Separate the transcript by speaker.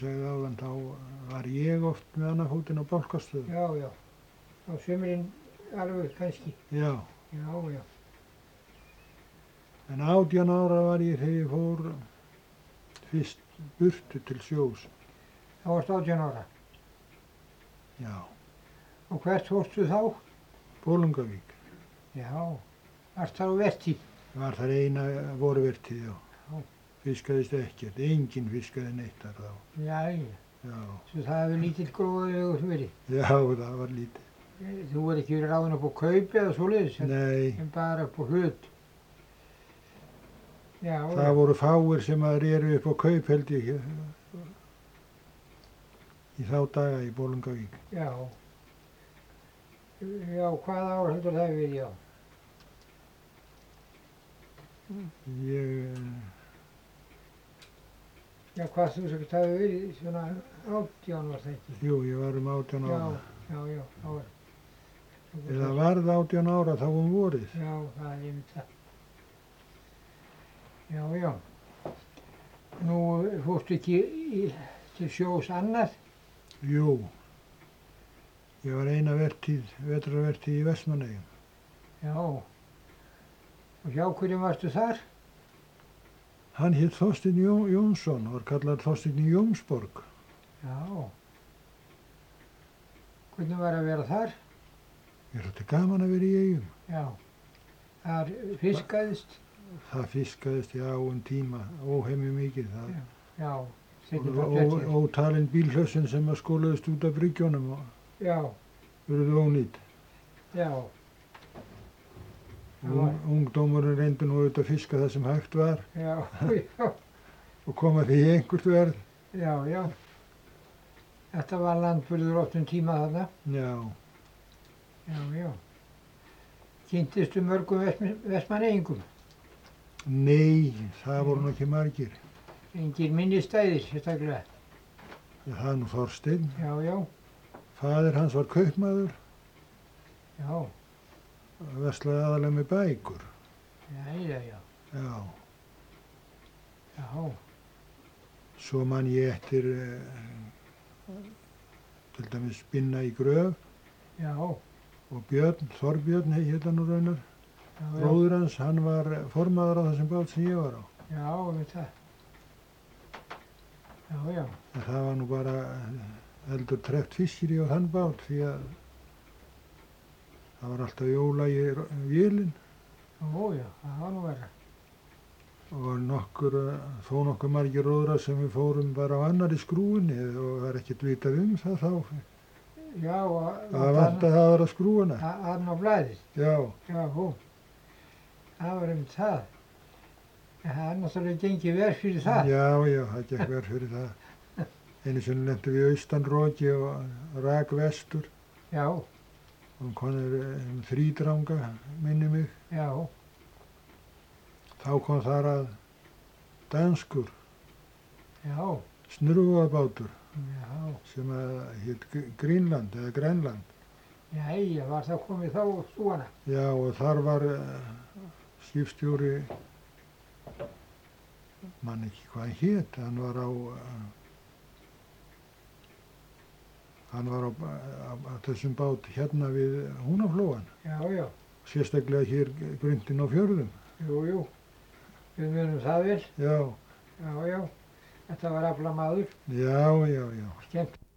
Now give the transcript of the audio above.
Speaker 1: Segði áðan, þá var ég oft með annan fótinn á Bálkastöðum.
Speaker 2: Já, já. Á sumrin alveg kannski.
Speaker 1: Já.
Speaker 2: Já, já.
Speaker 1: En 18 ára var ég þegar ég fór fyrst burtu til sjós.
Speaker 2: Þá varst 18 ára.
Speaker 1: Já.
Speaker 2: Og hvert fórstu þá?
Speaker 1: Bolungarvík.
Speaker 2: Já. Varst þar á vertíð?
Speaker 1: Var þar eina vorvertíð, já.
Speaker 2: Já.
Speaker 1: Fiskaðist ekkert, enginn fiskaði neitt þar þá.
Speaker 2: Jæja.
Speaker 1: Já.
Speaker 2: Svo það hefur lítill gróðurvegur verið.
Speaker 1: Já, það var lítið.
Speaker 2: Þú verður ekki verið ráðinn upp á kaup eða svoleiðis?
Speaker 1: Nei.
Speaker 2: En bara upp á hlut. Já.
Speaker 1: Það voru fáir sem að reru upp á kaup, held ég, í þá daga í Bolungarvík.
Speaker 2: Já. Já, hvaða ár heldur það hefur verið, já? Já, hvað þú sagt það hefur verið svona 18 var það ekki?
Speaker 1: Jú, ég var 18 ára.
Speaker 2: Já, þá var.
Speaker 1: Eða varð 18 ára þá vorið.
Speaker 2: Já, það er einmitt það. Já, já. Nú fórstu ekki til sjós annað?
Speaker 1: Jú. Ég var eina vetrarvertíð í Vestmannaeyjum.
Speaker 2: Já. Og hjá hverjum varstu þar?
Speaker 1: Hann hét Þorsteinn Jónsson, var kallaður Þorsteinn í Jónsborg.
Speaker 2: Já. Hvernig var að vera þar?
Speaker 1: Mér þótti gaman að vera í Eyjum.
Speaker 2: Já. Þar fiskaðist?
Speaker 1: Það fiskaðist, já, tíma, óhemju mikið.
Speaker 2: Já.
Speaker 1: Ótalin bílhlössin sem að skólaðist út af bryggjónum og urðu ónýtt.
Speaker 2: Já.
Speaker 1: Ungdómurinn reyndi nú auðvitað að fiska það sem hægt var.
Speaker 2: Já, já.
Speaker 1: Og koma því í einhvert verð.
Speaker 2: Já, já. Þetta var landburður oft tíma þarna.
Speaker 1: Já.
Speaker 2: Já, já. Kynntistu mörgum Vestmannaeyingum?
Speaker 1: Nei, það voru nú ekki margir.
Speaker 2: Engir minnistæðir, sérstaklega?
Speaker 1: Já, það er nú Þorsteinn.
Speaker 2: Já, já.
Speaker 1: Faðir hans var kaupmaður.
Speaker 2: Já.
Speaker 1: Verslaði aðalega með bækur.
Speaker 2: Já.
Speaker 1: Já.
Speaker 2: Já.
Speaker 1: Svo man ég eftir til dæmis Binna í Gröf.
Speaker 2: Já.
Speaker 1: Og Björn, Þorbjörn hét hann nú raunar. Bróður hans, hann var formaður á þessum bát sem ég var á.
Speaker 2: Já, veit það. Já.
Speaker 1: En það var nú bara eldur trekt fiskir á þann bát því að það var alltaf jóla í vélinn.
Speaker 2: Já, það var nú verra.
Speaker 1: Og þó nokkur margir róðrar sem við fórum bara á annarri skrúinni og það er ekkert vitað það þá.
Speaker 2: Já.
Speaker 1: Það vantaði að vera skrúina.
Speaker 2: Þarna á blæðið?
Speaker 1: Já.
Speaker 2: Já, það var einmitt það. En það er náttúrulega gengið verð fyrir það.
Speaker 1: Já, það gekk verð fyrir það. Einu sinni lentum við austanroki og rak vestur.
Speaker 2: Já.
Speaker 1: Og konur þrídranga, minni mig.
Speaker 2: Já.
Speaker 1: Þá kom þar að danskur.
Speaker 2: Já.
Speaker 1: Snurvoðabátur.
Speaker 2: Já.
Speaker 1: Sem hét Grínland eða Grænland.
Speaker 2: Jæja, var það komið þá úr stúana? Já,
Speaker 1: og þar var skipstjóri, man ekki hvað hann hét, hann var á þessum bát hérna við Húnaflóann.
Speaker 2: Já.
Speaker 1: Sérstaklega hér Grundin á fjörðum.
Speaker 2: Jú, við munum það vel.
Speaker 1: Já.
Speaker 2: Já, þetta var aflamaður.
Speaker 1: Já.
Speaker 2: Skemmt.